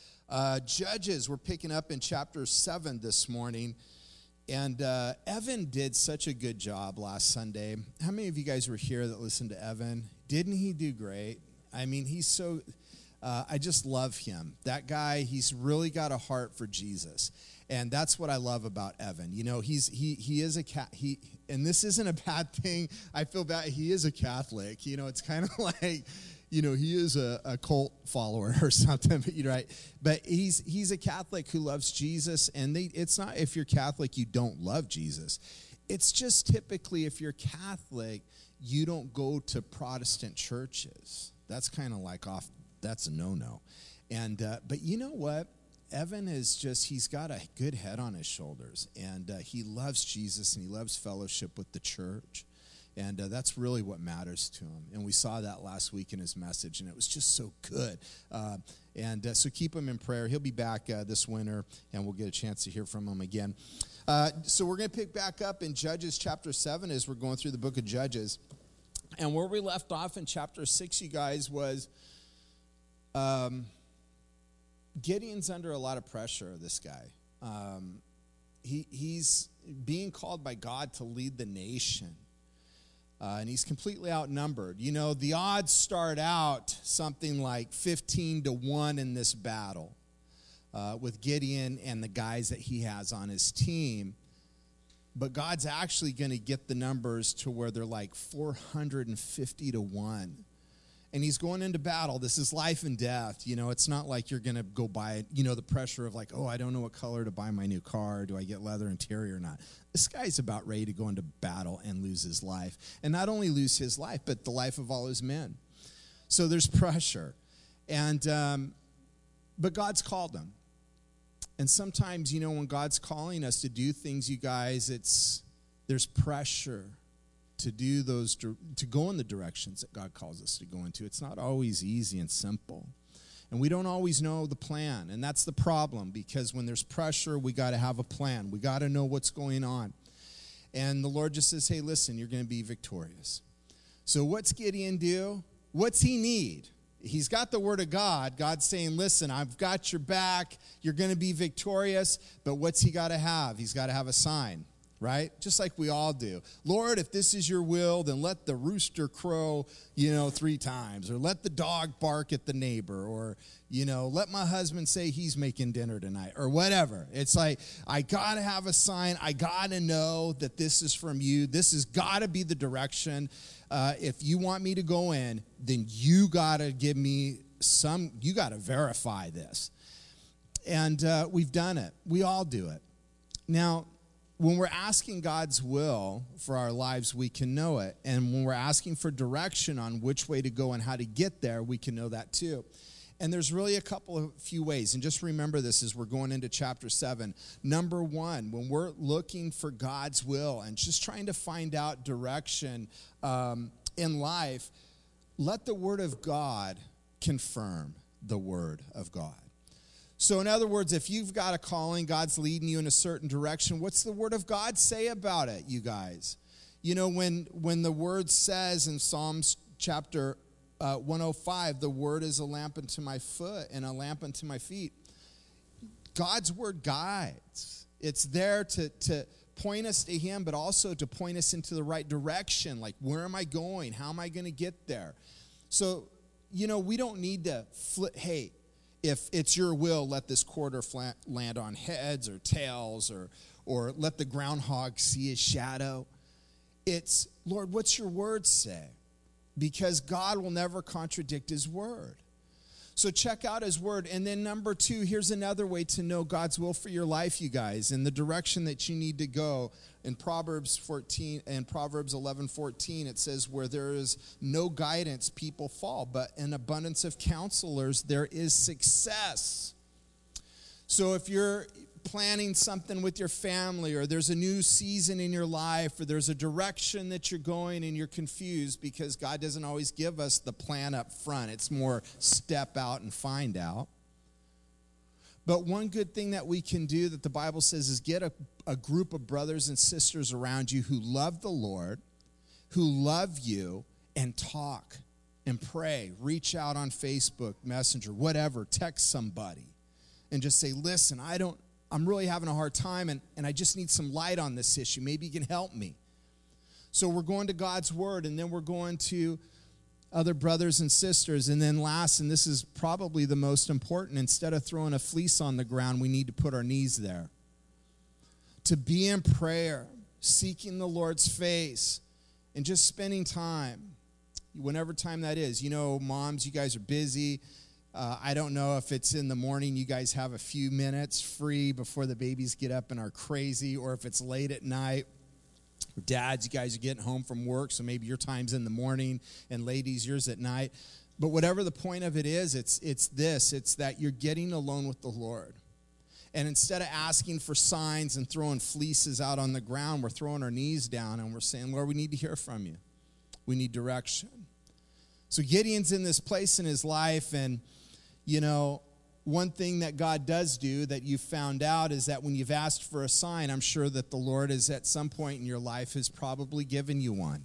Judges, we're picking up in chapter 7 this morning. And Evan did such a good job last Sunday. How many of you guys were here that listened to Evan? Didn't he do great? I mean, he's so, I just love him. That guy, he's really got a heart for Jesus. And that's what I love about Evan. You know, he is a and this isn't a bad thing. I feel bad. He is a Catholic. You know, it's kind of like, you know, he is a cult follower or something, but you're right. But he's a Catholic who loves Jesus, and it's not if you're Catholic you don't love Jesus. It's just typically if you're Catholic, you don't go to Protestant churches. That's kind of like that's a no-no. And but you know what? Evan he's got a good head on his shoulders, and he loves Jesus, and he loves fellowship with the church. And that's really what matters to him. And we saw that last week in his message, and it was just so good. So keep him in prayer. He'll be back this winter, and we'll get a chance to hear from him again. So we're going to pick back up in Judges chapter 7 as we're going through the book of Judges. And where we left off in chapter 6, you guys, was Gideon's under a lot of pressure, this guy. He's being called by God to lead the nation. And he's completely outnumbered. You know, the odds start out something like 15-1 in this battle with Gideon and the guys that he has on his team. But God's actually going to get the numbers to where they're like 450-1. And he's going into battle. This is life and death. You know, it's not like you're going to go buy, you know, the pressure of like, oh, I don't know what color to buy my new car. Do I get leather interior or not? This guy's about ready to go into battle and lose his life. And not only lose his life, but the life of all his men. So there's pressure. And but God's called him. And sometimes, you know, when God's calling us to do things, you guys, there's pressure to do to go in the directions that God calls us to go into. It's not always easy and simple. And we don't always know the plan. And that's the problem, because when there's pressure, we got to have a plan. We got to know what's going on. And the Lord just says, hey, listen, you're going to be victorious. So what's Gideon do? What's he need? He's got the word of God. God's saying, listen, I've got your back. You're going to be victorious. But what's he got to have? He's got to have a sign. Right? Just like we all do. Lord, if this is your will, then let the rooster crow, 3 times, or let the dog bark at the neighbor, or, let my husband say he's making dinner tonight, or whatever. It's like, I got to have a sign. I got to know that this is from you. This has got to be the direction. If you want me to go in, then you got to give me you got to verify this. And we've done it. We all do it. Now, when we're asking God's will for our lives, we can know it. And when we're asking for direction on which way to go and how to get there, we can know that too. And there's really a few ways. And just remember this as we're going into chapter 7. Number 1, when we're looking for God's will and just trying to find out direction in life, let the Word of God confirm the Word of God. So in other words, if you've got a calling, God's leading you in a certain direction, what's the Word of God say about it, you guys? You know, when the Word says in Psalms chapter 105, the Word is a lamp unto my foot and a lamp unto my feet. God's Word guides. It's there to point us to Him, but also to point us into the right direction. Like, where am I going? How am I going to get there? So, we don't need to hey, if it's your will, let this quarter land on heads or tails, or let the groundhog see his shadow. It's, Lord, what's your word say? Because God will never contradict his word. So check out his word. And then number 2, here's another way to know God's will for your life, you guys, in the direction that you need to go. In Proverbs 11:14, it says, where there is no guidance, people fall, but in abundance of counselors, there is success. So if you're planning something with your family, or there's a new season in your life, or there's a direction that you're going and you're confused, because God doesn't always give us the plan up front. It's more step out and find out. But one good thing that we can do that the Bible says is get a group of brothers and sisters around you who love the Lord, who love you, and talk and pray. Reach out on Facebook, Messenger, whatever. Text somebody. and just say, listen, I'm really having a hard time, and I just need some light on this issue. Maybe you can help me. So we're going to God's word, and then we're going to other brothers and sisters. And then last, and this is probably the most important, instead of throwing a fleece on the ground, we need to put our knees there. To be in prayer, seeking the Lord's face, and just spending time, whenever time that is. You know, moms, you guys are busy. I don't know if it's in the morning, you guys have a few minutes free before the babies get up and are crazy, or if it's late at night. Dads, you guys are getting home from work, so maybe your time's in the morning, and ladies, yours at night. But whatever the point of it is, it's that you're getting alone with the Lord. And instead of asking for signs and throwing fleeces out on the ground, we're throwing our knees down and we're saying, Lord, we need to hear from you. We need direction. So Gideon's in this place in his life, and you know, one thing that God does do that you've found out is that when you've asked for a sign, I'm sure that the Lord is at some point in your life has probably given you one.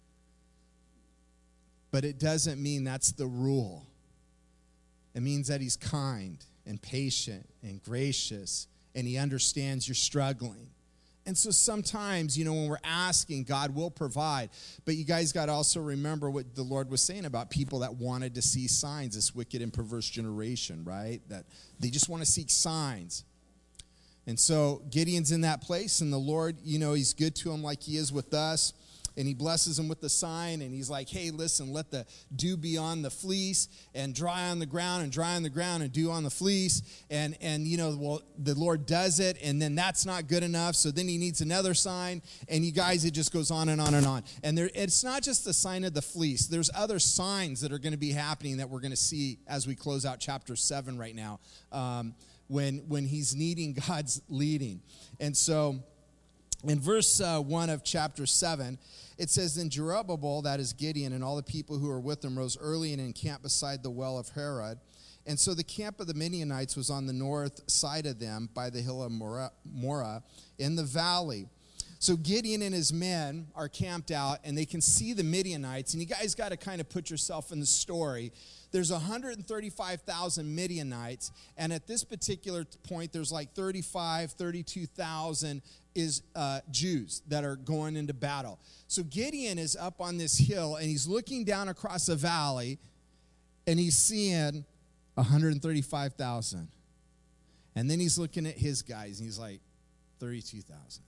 But it doesn't mean that's the rule. It means that he's kind and patient and gracious, and he understands you're struggling. And so sometimes, you know, when we're asking, God will provide. But you guys got to also remember what the Lord was saying about people that wanted to see signs, this wicked and perverse generation, right? That they just want to seek signs. And so Gideon's in that place, and the Lord, you know, he's good to him like he is with us. And he blesses him with the sign, and he's like, hey, listen, let the dew be on the fleece, and dry on the ground, and dry on the ground, and dew on the fleece. And you know, well, the Lord does it, and then that's not good enough, so then he needs another sign. And you guys, it just goes on and on and on. And it's not just the sign of the fleece. There's other signs that are going to be happening that we're going to see as we close out chapter 7 right now, when he's needing God's leading. And so in verse 1 of chapter 7, it says, then Jerubbaal, that is Gideon, and all the people who were with him rose early and encamped beside the well of Harod. And so the camp of the Midianites was on the north side of them by the hill of Moreh in the valley. So Gideon and his men are camped out, and they can see the Midianites. And you guys got to kind of put yourself in the story. There's 135,000 Midianites, and at this particular point, there's like 32,000 Jews that are going into battle. So Gideon is up on this hill, and he's looking down across a valley, and he's seeing 135,000. And then he's looking at his guys, and he's like, 32,000.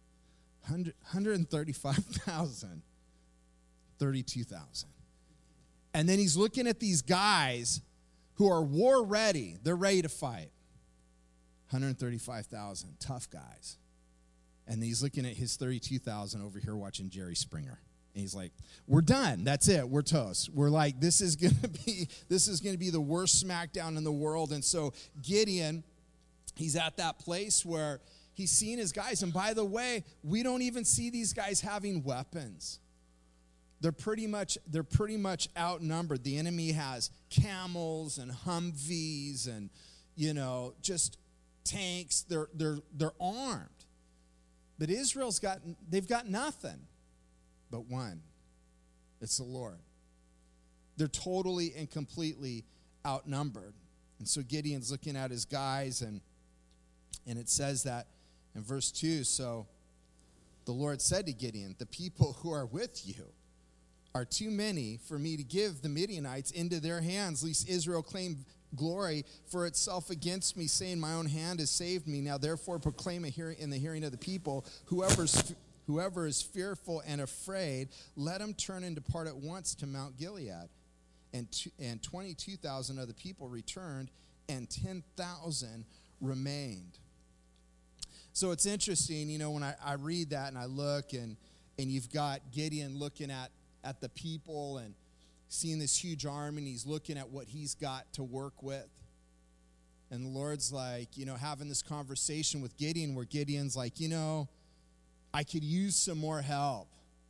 135,000. 32,000. And then he's looking at these guys who are war ready. They're ready to fight. 135,000, tough guys. And he's looking at his 32,000 over here watching Jerry Springer. And he's like, we're done. That's it. We're toast. We're like, this is going to be the worst smackdown in the world. And so Gideon, he's at that place where he's seeing his guys. And by the way, we don't even see these guys having weapons. They're pretty much outnumbered. The enemy has camels and Humvees and, you know, just tanks. They're armed. But they've got nothing but one. It's the Lord. They're totally and completely outnumbered. And so Gideon's looking at his guys, and it says that in verse 2, so the Lord said to Gideon, the people who are with you are too many for me to give the Midianites into their hands, lest Israel claim glory for itself against me, saying, my own hand has saved me. Now therefore proclaim in the hearing of the people, whoever is fearful and afraid, let him turn and depart at once to Mount Gilead. And 22,000 of the people returned, and 10,000 remained. So it's interesting, you know, when I read that and I look, and you've got Gideon looking at the people and seeing this huge army, and he's looking at what he's got to work with. And the Lord's like, you know, having this conversation with Gideon where Gideon's like, you know, I could use some more help.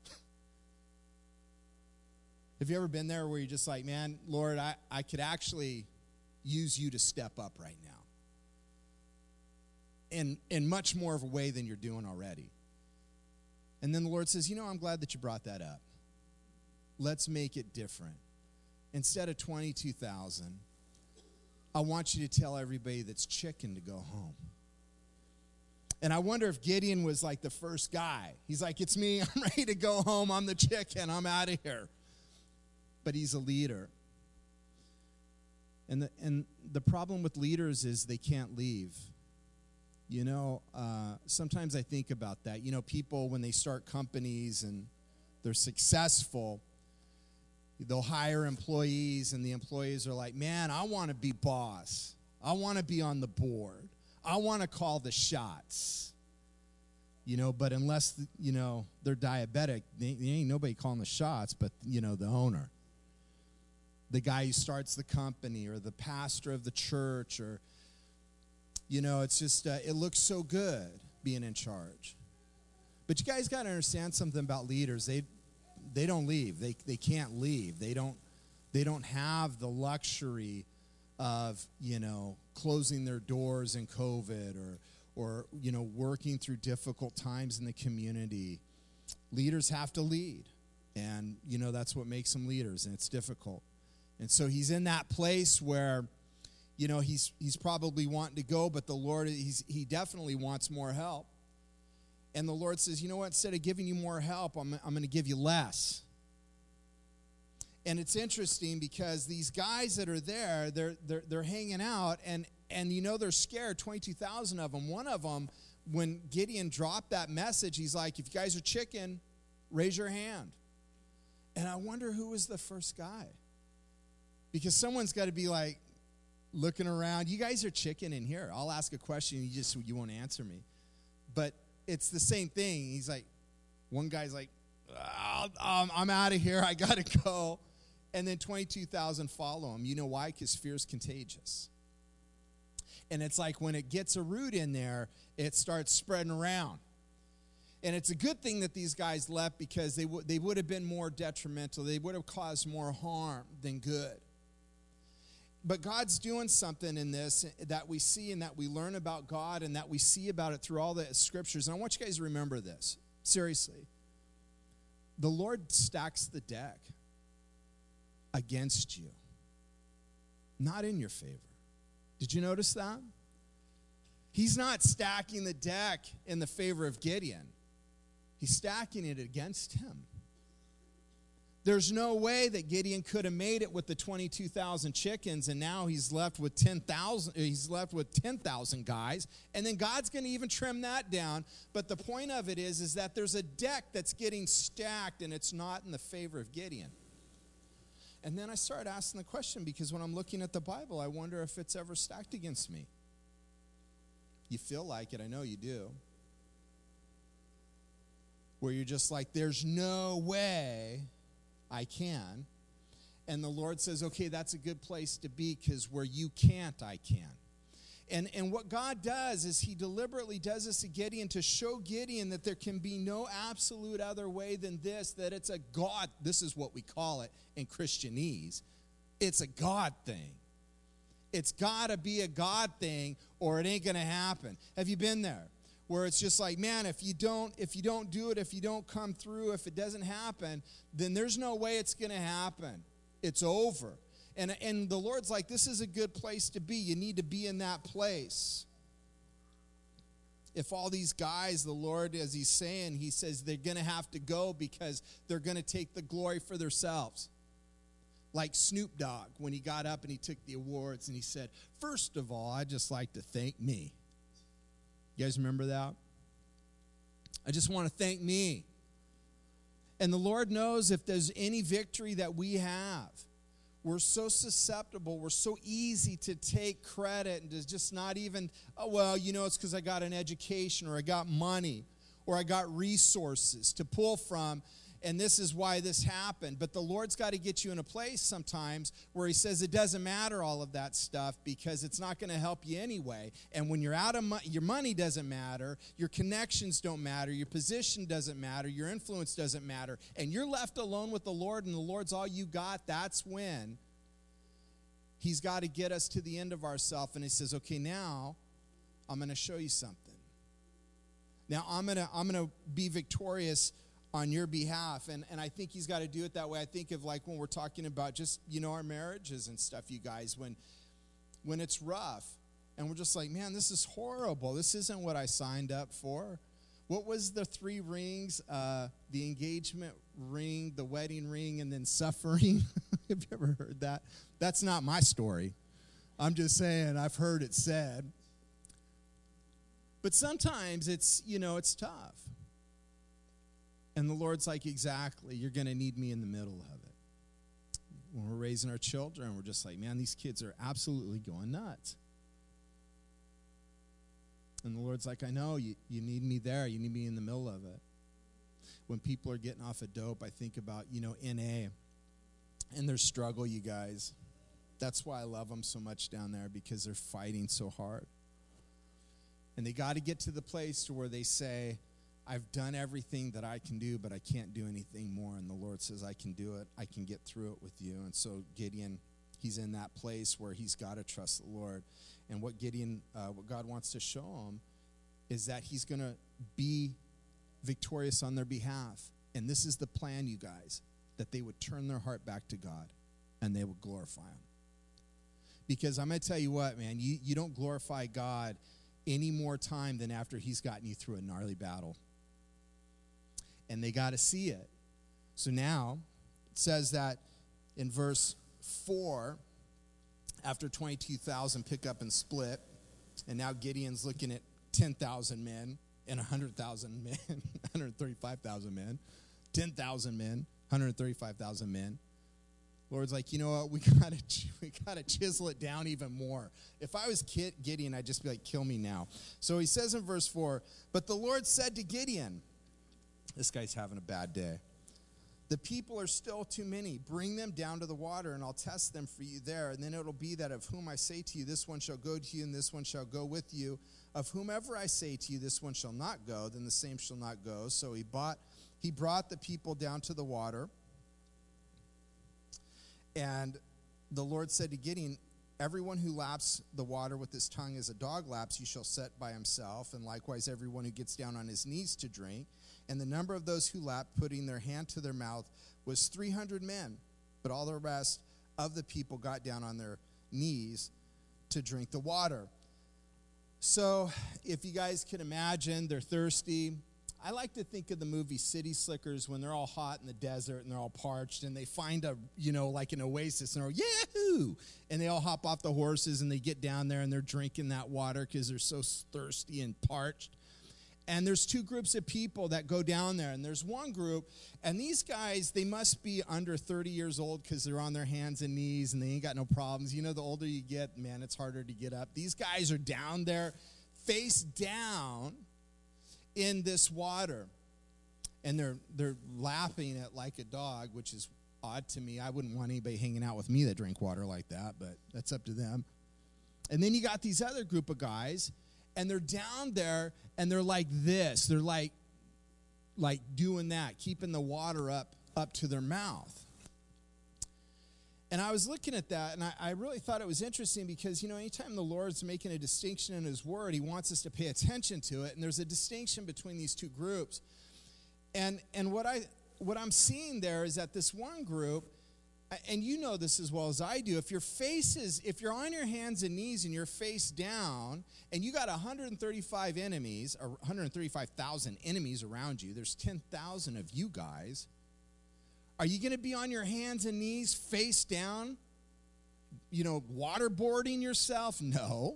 Have you ever been there where you're just like, man, Lord, I could actually use you to step up right now in much more of a way than you're doing already. And then the Lord says, you know, I'm glad that you brought that up. Let's make it different. Instead of 22,000, I want you to tell everybody that's chicken to go home. And I wonder if Gideon was like the first guy. He's like, it's me. I'm ready to go home. I'm the chicken. I'm out of here. But he's a leader. And the problem with leaders is they can't leave. You know, sometimes I think about that. You know, people, when they start companies and they're successful, they'll hire employees, and the employees are like, man, I want to be boss. I want to be on the board. I want to call the shots. You know, but unless, you know, they're diabetic, there ain't nobody calling the shots but, you know, the owner. The guy who starts the company, or the pastor of the church, or, you know, it's just, it looks so good being in charge. But you guys got to understand something about leaders. They don't leave. They can't leave. They don't have the luxury of, you know, closing their doors in COVID, or you know, working through difficult times in the community. Leaders have to lead. And, you know, that's what makes them leaders, and it's difficult. And so he's in that place where, you know, he's probably wanting to go, but the Lord, he definitely wants more help. And the Lord says, you know what, instead of giving you more help, I'm going to give you less. And it's interesting because these guys that are there, they're hanging out, and you know, they're scared, 22,000 of them. One of them, when Gideon dropped that message, he's like, if you guys are chicken, raise your hand. And I wonder who was the first guy. Because someone's got to be like looking around. You guys are chicken in here. I'll ask a question, you won't answer me. But it's the same thing. He's like, one guy's like, I'm out of here. I got to go. And then 22,000 follow him. You know why? Because fear is contagious. And it's like when it gets a root in there, it starts spreading around. And it's a good thing that these guys left, because they would have been more detrimental. They would have caused more harm than good. But God's doing something in this that we see, and that we learn about God, and that we see about it through all the scriptures. And I want you guys to remember this. Seriously. The Lord stacks the deck against you, not in your favor. Did you notice that? He's not stacking the deck in the favor of Gideon. He's stacking it against him. There's no way that Gideon could have made it with the 22,000 chickens, and now he's left with 10,000. He's left with 10,000 guys, and then God's going to even trim that down. But the point of it is that there's a deck that's getting stacked, and it's not in the favor of Gideon. And then I started asking the question, because when I'm looking at the Bible, I wonder if it's ever stacked against me. You feel like it, I know you do. Where you're just like, there's no way I can. And the Lord says, okay, that's a good place to be, because where you can't, I can. And what God does is he deliberately does this to Gideon, to show Gideon that there can be no absolute other way than this, that it's a God, this is what we call it in Christianese. It's a God thing. It's got to be a God thing, or it ain't going to happen. Have you been there? Where it's just like, man, if you don't do it, if you don't come through, if it doesn't happen, then there's no way it's going to happen. It's over. And the Lord's like, this is a good place to be. You need to be in that place. If all these guys, the Lord, as he's saying, he says they're going to have to go because they're going to take the glory for themselves. Like Snoop Dogg, when he got up and he took the awards and he said, first of all, I'd just like to thank me. You guys remember that? I just want to thank me. And the Lord knows if there's any victory that we have, we're so susceptible, we're so easy to take credit and to just not even, oh, well, you know, it's because I got an education, or I got money, or I got resources to pull from, and this is why this happened. But the Lord's got to get you in a place sometimes where he says it doesn't matter, all of that stuff, because it's not going to help you anyway. And when you're out of money, your money doesn't matter, your connections don't matter, your position doesn't matter, your influence doesn't matter, and you're left alone with the Lord, and the Lord's all you got. That's when he's got to get us to the end of ourselves, and he says, okay, now I'm going to show you something. Now I'm going to be victorious on your behalf. And I think he's got to do it that way. I think of like when we're talking about just, you know, our marriages and stuff, you guys, when when it's rough. And we're just like, man, this is horrible. This isn't what I signed up for. What was the 3 rings? The engagement ring, the wedding ring, and then suffering. Have you ever heard that? That's not my story. I'm just saying I've heard it said. But sometimes it's, it's tough. And the Lord's like, exactly, you're going to need me in the middle of it. When we're raising our children, we're just like, man, these kids are absolutely going nuts. And the Lord's like, I know, you need me there. You need me in the middle of it. When people are getting off of dope, I think about, NA and their struggle, you guys. That's why I love them so much down there, because they're fighting so hard. And they got to get to the place to where they say, I've done everything that I can do, but I can't do anything more. And the Lord says, I can do it. I can get through it with you. And so Gideon, he's in that place where he's got to trust the Lord. And what God wants to show him is that he's going to be victorious on their behalf. And this is the plan, you guys, that they would turn their heart back to God and they would glorify him. Because I'm going to tell you what, man, you don't glorify God any more time than after he's gotten you through a gnarly battle. And they got to see it. So now it says that in verse 4, after 22,000 pick up and split, and now Gideon's looking at 10,000 men and 100,000 men, 135,000 men, 10,000 men, 135,000 men. Lord's like, you know what? We gotta chisel it down even more. If I was Gideon, I'd just be like, kill me now. So he says in verse 4, but the Lord said to Gideon, this guy's having a bad day. The people are still too many. Bring them down to the water, and I'll test them for you there. And then it'll be that of whom I say to you, this one shall go to you, and this one shall go with you. Of whomever I say to you, this one shall not go, then the same shall not go. So he brought the people down to the water. And the Lord said to Gideon, everyone who laps the water with his tongue as a dog laps, you shall set by himself. And likewise, everyone who gets down on his knees to drink. And the number of those who lapped, putting their hand to their mouth, was 300 men. But all the rest of the people got down on their knees to drink the water. So if you guys can imagine, they're thirsty. I like to think of the movie City Slickers when they're all hot in the desert and they're all parched and they find like an oasis and they're yahoo! And they all hop off the horses and they get down there and they're drinking that water because they're so thirsty and parched. And there's 2 groups of people that go down there. And there's one group, and these guys, they must be under 30 years old because they're on their hands and knees and they ain't got no problems. The older you get, man, it's harder to get up. These guys are down there, face down in this water. And they're lapping it like a dog, which is odd to me. I wouldn't want anybody hanging out with me that drank water like that, but that's up to them. And then you got these other group of guys, and they're down there, and they're like this. They're like doing that, keeping the water up to their mouth. And I was looking at that, and I really thought it was interesting because, anytime the Lord's making a distinction in his word, he wants us to pay attention to it. And there's a distinction between these 2 groups. And what I'm seeing there is that this one group, and you know this as well as I do, if you're on your hands and knees and you're face down and you got 135 enemies, or 135,000 enemies around you, there's 10,000 of you guys, are you going to be on your hands and knees face down, waterboarding yourself? No.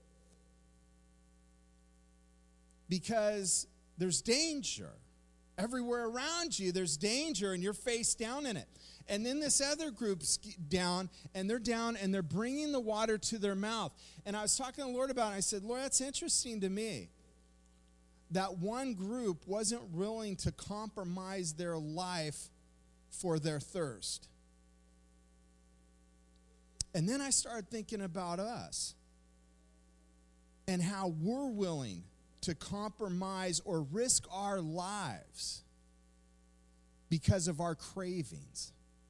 Because there's danger. Everywhere around you, there's danger, and you're face down in it. And then this other group's down, and they're bringing the water to their mouth. And I was talking to the Lord about it, and I said, Lord, that's interesting to me. That one group wasn't willing to compromise their life for their thirst. And then I started thinking about us and how we're willing to compromise or risk our lives because of our cravings.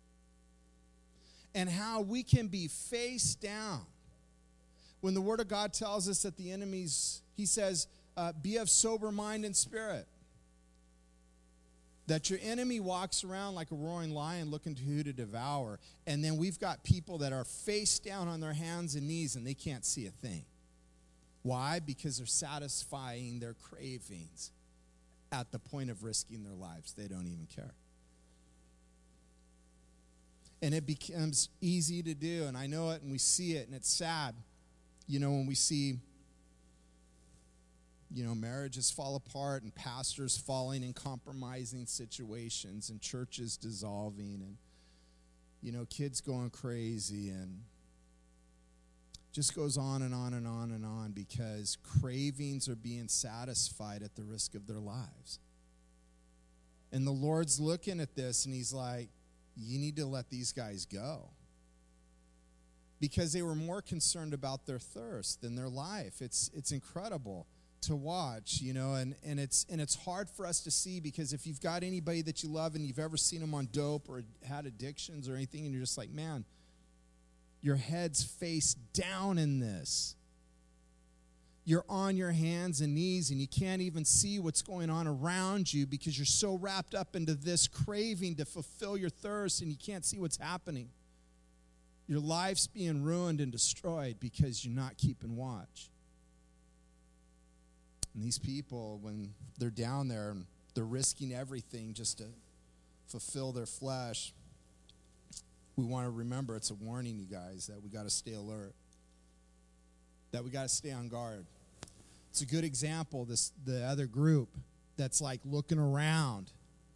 And how we can be face down. When the Word of God tells us that the enemies, he says, be of sober mind and spirit. That your enemy walks around like a roaring lion looking to who to devour. And then we've got people that are face down on their hands and knees and they can't see a thing. Why? Because they're satisfying their cravings at the point of risking their lives. They don't even care. And it becomes easy to do, and I know it, and we see it, and it's sad. You know, when we see, you know, marriages fall apart and pastors falling in compromising situations and churches dissolving and, you know, kids going crazy and just goes on and on and on and on because cravings are being satisfied at the risk of their lives. And the Lord's looking at this and he's like, you need to let these guys go. Because they were more concerned about their thirst than their life. It's incredible to watch, you know, and it's hard for us to see because if you've got anybody that you love and you've ever seen them on dope or had addictions or anything, and you're just like, man, your head's face down in this. You're on your hands and knees and you can't even see what's going on around you because you're so wrapped up into this craving to fulfill your thirst and you can't see what's happening. Your life's being ruined and destroyed because you're not keeping watch. And these people, when they're down there and they're risking everything just to fulfill their flesh, we want to remember it's a warning, you guys, that we got to stay alert, that we got to stay on guard. It's a good example, the other group that's like looking around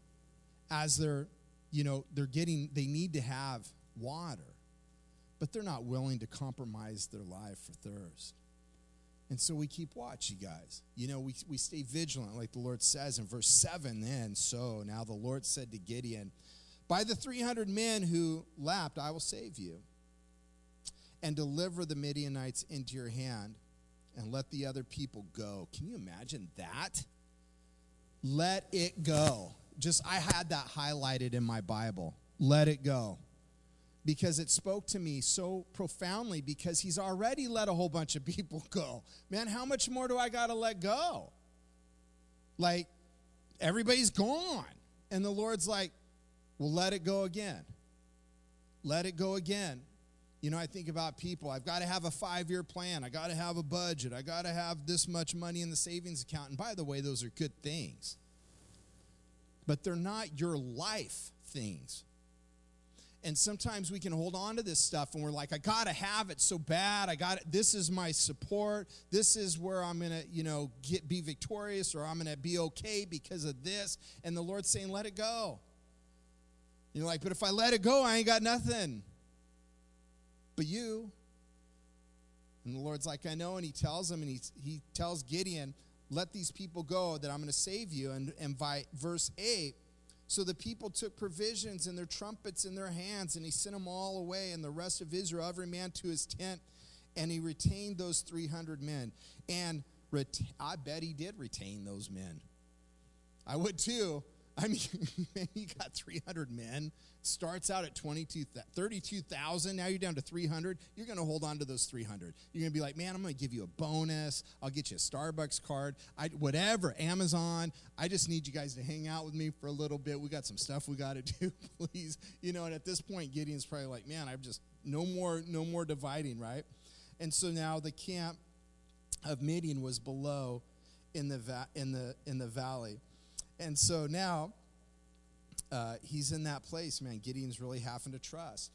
as they're, you know, they need to have water, but they're not willing to compromise their life for thirst. And so we keep watch, you guys. You know, we stay vigilant, like the Lord says in verse 7 then. So now the Lord said to Gideon, by the 300 men who lapped, I will save you and deliver the Midianites into your hand and let the other people go. Can you imagine that? Let it go. I had that highlighted in my Bible. Let it go. Because it spoke to me so profoundly because he's already let a whole bunch of people go. Man, how much more do I got to let go? Like, everybody's gone. And the Lord's like, well, let it go again. Let it go again. You know, I think about people. I've got to have a 5-year plan. I got to have a budget. I got to have this much money in the savings account. And by the way, those are good things. But they're not your life things. And sometimes we can hold on to this stuff and we're like, I got to have it so bad. This is my support. This is where I'm going to, you know, be victorious, or I'm going to be okay because of this. And the Lord's saying, let it go. You're like, but if I let it go, I ain't got nothing. But you. And the Lord's like, I know. And he tells him, and he tells Gideon, let these people go that I'm going to save you. And by verse 8, so the people took provisions and their trumpets in their hands, and he sent them all away, and the rest of Israel, every man to his tent, and he retained those 300 men. And I bet he did retain those men. I would too. I mean, you got 300 men. Starts out at 32,000. Now you're down to 300. You're going to hold on to those 300. You're going to be like, man, I'm going to give you a bonus. I'll get you a Starbucks card. Whatever, Amazon. I just need you guys to hang out with me for a little bit. We got some stuff we got to do, please. You know, and at this point, Gideon's probably like, man, I've just no more dividing, right? And so now the camp of Midian was below in the valley. And so now he's in that place, man. Gideon's really having to trust.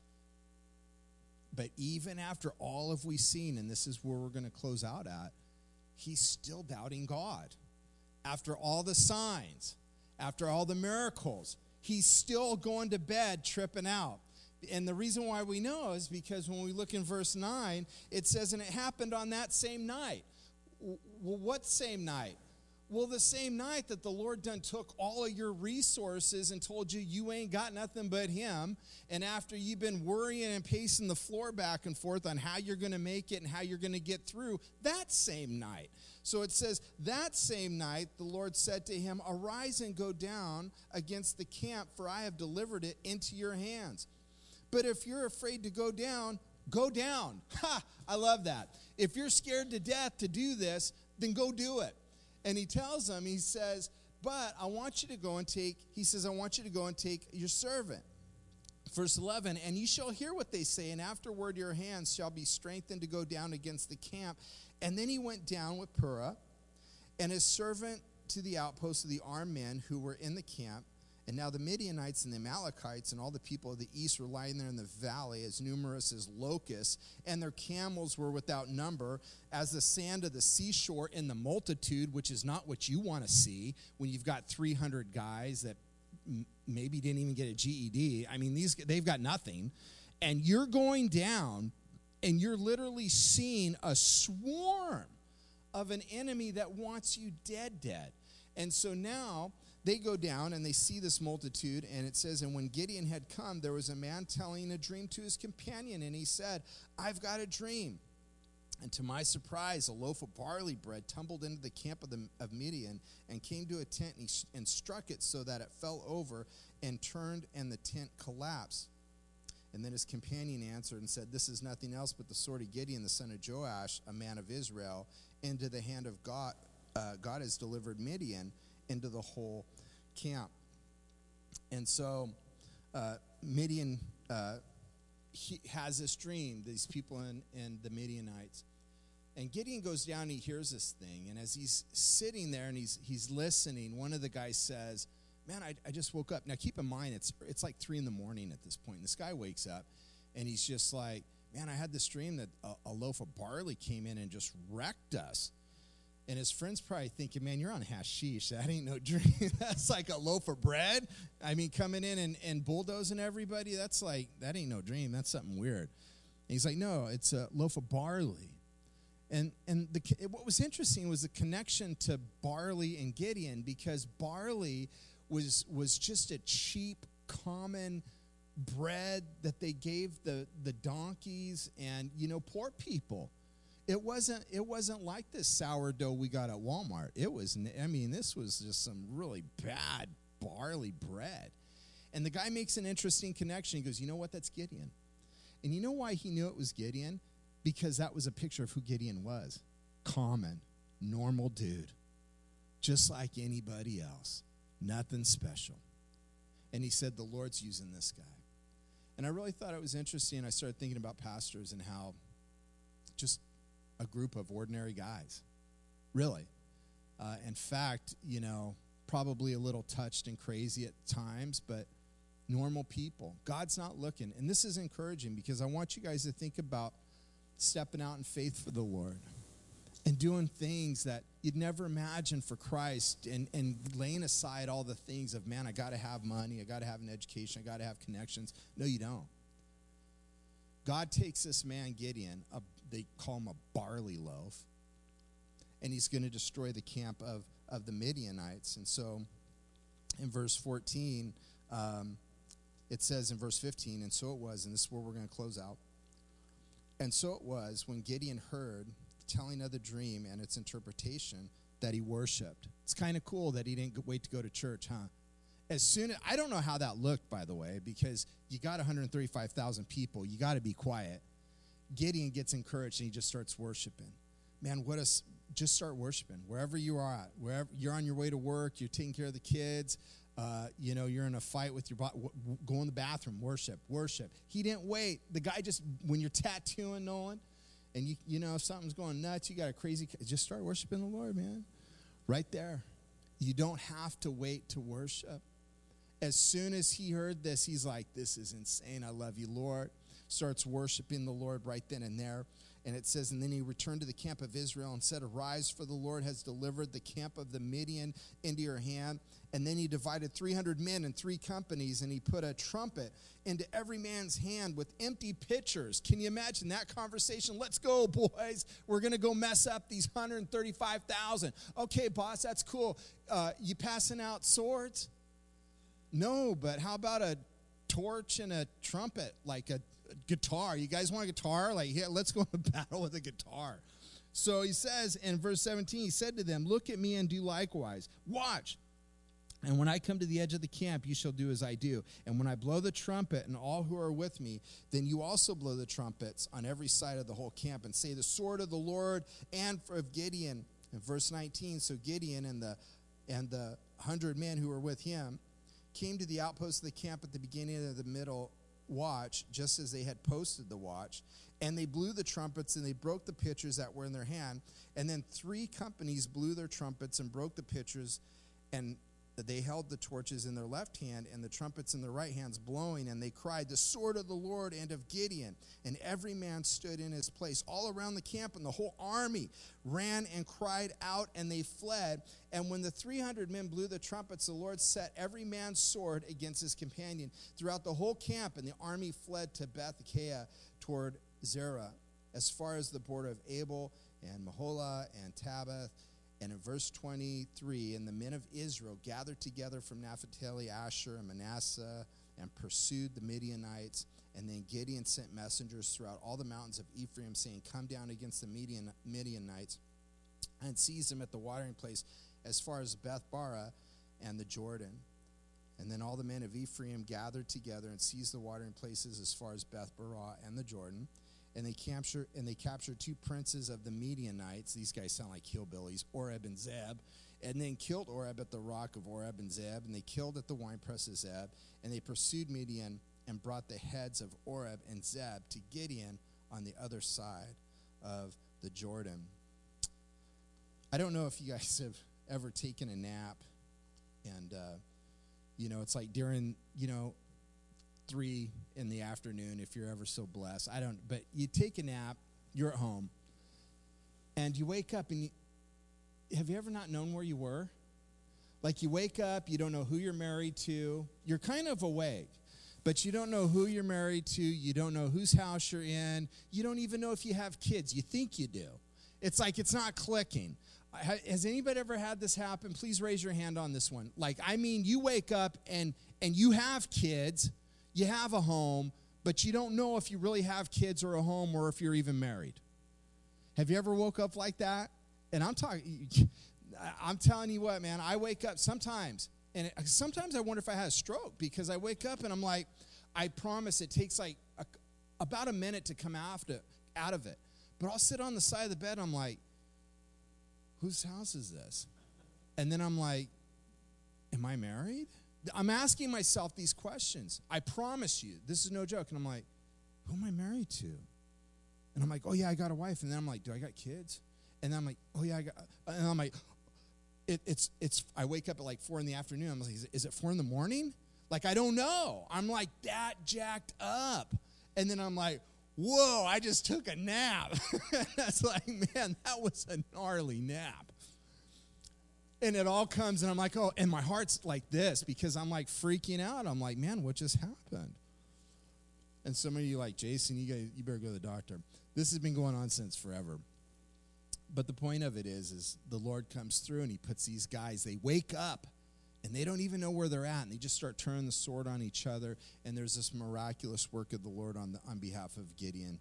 But even after all of we've seen, and this is where we're going to close out at, he's still doubting God. After all the signs, after all the miracles, he's still going to bed tripping out. And the reason why we know is because when we look in verse 9, it says, and it happened on that same night. Well, what same night? Well, the same night that the Lord done took all of your resources and told you ain't got nothing but him, and after you've been worrying and pacing the floor back and forth on how you're going to make it and how you're going to get through, that same night. So it says, that same night the Lord said to him, arise and go down against the camp, for I have delivered it into your hands. But if you're afraid to go down, go down. Ha! I love that. If you're scared to death to do this, then go do it. And he tells them, he says, But I want you to go and take, he says, I want you to go and take your servant. Verse 11, and you shall hear what they say, and afterward your hands shall be strengthened to go down against the camp. And then he went down with Purah and his servant to the outposts of the armed men who were in the camp. And now the Midianites and the Amalekites and all the people of the east were lying there in the valley, as numerous as locusts, and their camels were without number, as the sand of the seashore in the multitude, which is not what you want to see when you've got 300 guys that maybe didn't even get a GED. I mean, they've got nothing. And you're going down, and you're literally seeing a swarm of an enemy that wants you dead. And so now they go down and they see this multitude, and it says, and when Gideon had come, there was a man telling a dream to his companion, and he said, I've got a dream. And to my surprise, a loaf of barley bread tumbled into the camp of Midian and came to a tent and struck it so that it fell over and turned, and the tent collapsed. And then his companion answered and said, this is nothing else but the sword of Gideon, the son of Joash, a man of Israel. Into the hand of God, God has delivered Midian into the whole camp. And so Midian he has this dream, these people in the Midianites. And Gideon goes down and he hears this thing. And as he's sitting there and he's listening, one of the guys says, man, I just woke up. Now keep in mind, it's like 3 a.m. at this point. And this guy wakes up and he's just like, man, I had this dream that a loaf of barley came in and just wrecked us. And his friend's probably thinking, man, you're on hashish. That ain't no dream. That's like a loaf of bread. I mean, coming in and bulldozing everybody, that ain't no dream. That's something weird. And he's like, no, it's a loaf of barley. And what was interesting was the connection to barley and Gideon, because barley was just a cheap, common bread that they gave the donkeys and, poor people. It wasn't like this sourdough we got at Walmart. This was just some really bad barley bread. And the guy makes an interesting connection. He goes, you know what? That's Gideon. And you know why he knew it was Gideon? Because that was a picture of who Gideon was. Common, normal dude. Just like anybody else. Nothing special. And he said, the Lord's using this guy. And I really thought it was interesting. I started thinking about pastors and how just a group of ordinary guys, really. In fact, probably a little touched and crazy at times, but normal people. God's not looking. And this is encouraging because I want you guys to think about stepping out in faith for the Lord and doing things that you'd never imagine for Christ, and laying aside all the things of, man, I got to have money, I got to have an education, I got to have connections. No, you don't. God takes this man, Gideon, they call him a barley loaf, and he's going to destroy the camp of the Midianites. And so in verse 14, it says in verse 15, and so it was, and this is where we're going to close out. And so it was, when Gideon heard the telling of the dream and its interpretation, that he worshiped. It's kind of cool that he didn't wait to go to church, huh? I don't know how that looked, by the way, because you got 135,000 people. You got to be quiet. Gideon gets encouraged, and he just starts worshiping. Man, just start worshiping wherever you are at. Wherever you're on your way to work, you're taking care of the kids, you're in a fight with your body, go in the bathroom, worship. He didn't wait. The guy just, when you're tattooing, Nolan, and if something's going nuts, you got a crazy, just start worshiping the Lord, man. Right there. You don't have to wait to worship. As soon as he heard this, he's like, this is insane. I love you, Lord. Starts worshiping the Lord right then and there. And it says, and then he returned to the camp of Israel and said, arise, for the Lord has delivered the camp of the Midian into your hand. And then he divided 300 men in 3 companies, and he put a trumpet into every man's hand with empty pitchers. Can you imagine that conversation? Let's go, boys. We're going to go mess up these 135,000. Okay, boss, that's cool. You passing out swords? No, but how about a torch and a trumpet, like a guitar? You guys want a guitar? Like, yeah, let's go to battle with a guitar. So he says in verse 17, he said to them, look at me and do likewise. Watch. And when I come to the edge of the camp, you shall do as I do. And when I blow the trumpet and all who are with me, then you also blow the trumpets on every side of the whole camp and say, the sword of the Lord and of Gideon. In verse 19, so Gideon and the 300 men who were with him came to the outpost of the camp at the beginning of the middle watch, just as they had posted the watch. And they blew the trumpets, and they broke the pitchers that were in their hand. And then 3 companies blew their trumpets and broke the pitchers, and they held the torches in their left hand and the trumpets in their right hands blowing, and they cried, "The sword of the Lord and of Gideon." And every man stood in his place all around the camp, and the whole army ran and cried out, and they fled. And when the 300 men blew the trumpets, the Lord set every man's sword against his companion throughout the whole camp, and the army fled to Beth-Kea toward Zerah, as far as the border of Abel and Meholah and Tabbath. And in verse 23, and the men of Israel gathered together from Naphtali, Asher, and Manasseh, and pursued the Midianites. And then Gideon sent messengers throughout all the mountains of Ephraim, saying, "Come down against the Midianites and seize them at the watering place as far as Beth-barah and the Jordan." And then all the men of Ephraim gathered together and seized the watering places as far as Beth-barah and the Jordan. And they captured 2 princes of the Midianites. These guys sound like hillbillies, Oreb and Zeb. And then killed Oreb at the rock of Oreb and Zeb. And they killed at the winepress of Zeb. And they pursued Midian and brought the heads of Oreb and Zeb to Gideon on the other side of the Jordan. I don't know if you guys have ever taken a nap. And, it's like during, 3 in the afternoon, if you're ever so blessed. But you take a nap, you're at home, and you wake up, and have you ever not known where you were? Like, you wake up, you don't know who you're married to. You're kind of awake, but you don't know who you're married to. You don't know whose house you're in. You don't even know if you have kids. You think you do. It's like it's not clicking. Has anybody ever had this happen? Please raise your hand on this one. You wake up, and you have kids. You have a home, but you don't know if you really have kids or a home or if you're even married. Have you ever woke up like that? And I'm telling you what, man, I wake up sometimes, and sometimes I wonder if I had a stroke, because I wake up and I'm like, I promise it takes about a minute to come out of it. But I'll sit on the side of the bed, and I'm like, whose house is this? And then I'm like, am I married? I'm asking myself these questions. I promise you, this is no joke. And I'm like, who am I married to? And I'm like, oh, yeah, I got a wife. And then I'm like, do I got kids? And then I'm like, oh, yeah, and I'm like, I wake up at 4 in the afternoon. I'm like, is it 4 in the morning? I don't know. I'm like that jacked up. And then I'm like, whoa, I just took a nap. That's like, man, that was a gnarly nap. And it all comes, and I'm like, oh, and my heart's like this, because I'm freaking out. I'm like, man, what just happened? And some of you like, Jason, you better go to the doctor. This has been going on since forever. But the point of it is the Lord comes through, and he puts these guys, they wake up, and they don't even know where they're at, and they just start turning the sword on each other, and there's this miraculous work of the Lord on behalf of Gideon.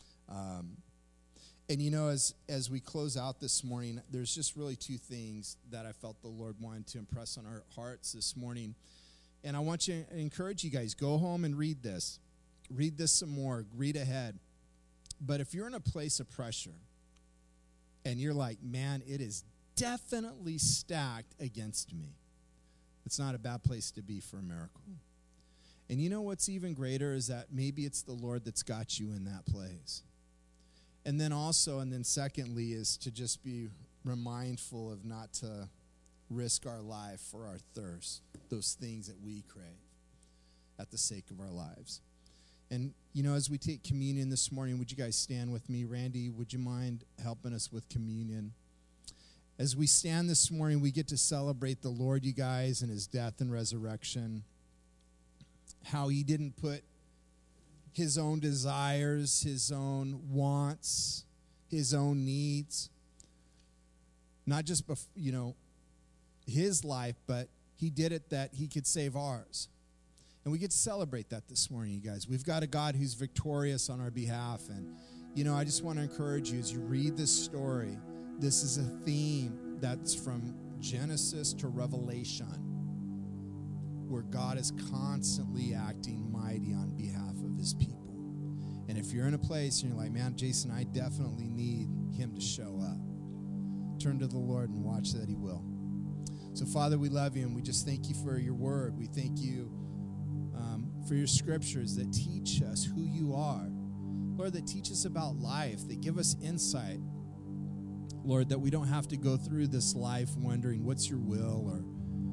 And as we close out this morning, there's just really 2 things that I felt the Lord wanted to impress on our hearts this morning. And I want to encourage you guys, go home and read this. Read this some more. Read ahead. But if you're in a place of pressure, and you're like, man, it is definitely stacked against me, it's not a bad place to be for a miracle. And you know what's even greater is that maybe it's the Lord that's got you in that place. And then secondly, is to just be mindful of not to risk our life for our thirst, those things that we crave at the sake of our lives. And, as we take communion this morning, would you guys stand with me? Randy, would you mind helping us with communion? As we stand this morning, we get to celebrate the Lord, you guys, and his death and resurrection. How he didn't put his own desires, his own wants, his own needs, not just, his life, but he did it that he could save ours. And we get to celebrate that this morning, you guys. We've got a God who's victorious on our behalf. And, I just want to encourage you as you read this story, this is a theme that's from Genesis to Revelation, where God is constantly acting mighty on behalf of his people. And if you're in a place and you're like, man, Jason, I definitely need him to show up, turn to the Lord and watch that he will. So, Father, we love you, and we just thank you for your word. We thank you for your scriptures that teach us who you are. Lord, that teach us about life, that give us insight. Lord, that we don't have to go through this life wondering what's your will or,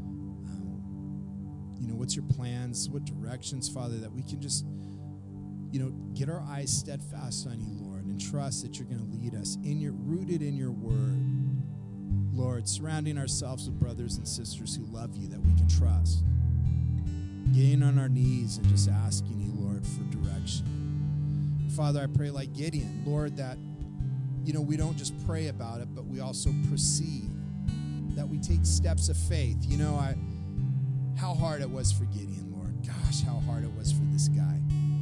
what's your plans, what directions, Father, that we can just, get our eyes steadfast on you, Lord, and trust that you're going to lead us rooted in your word. Lord, surrounding ourselves with brothers and sisters who love you that we can trust. Getting on our knees and just asking you, Lord, for direction. Father, I pray like Gideon, Lord, that, we don't just pray about it, but we also proceed, that we take steps of faith. How hard it was for Gideon, Lord. Gosh, how hard it was for this guy.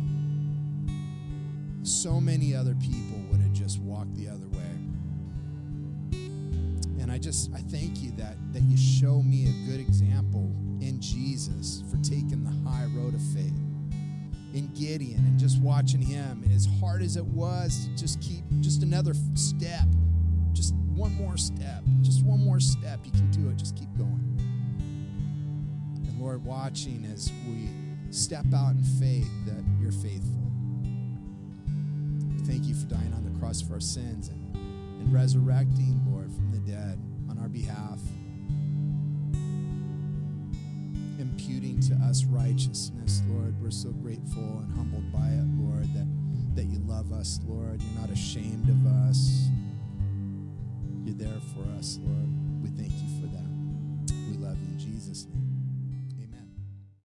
So many other people would have just walked the other way. And I thank you that you show me a good example in Jesus for taking the high road of faith. In Gideon, and just watching him, and as hard as it was to just keep just another step, just one more step, you can do it, just keep going. And Lord, watching as we step out in faith that you're faithful. We thank you for dying on the cross for our sins and resurrecting, Lord, from the dead on our behalf, imputing to us righteousness, Lord. We're so grateful and humbled by it, Lord, that you love us, Lord. You're not ashamed of us. You're there for us, Lord. We thank you for that. We love you in Jesus' name.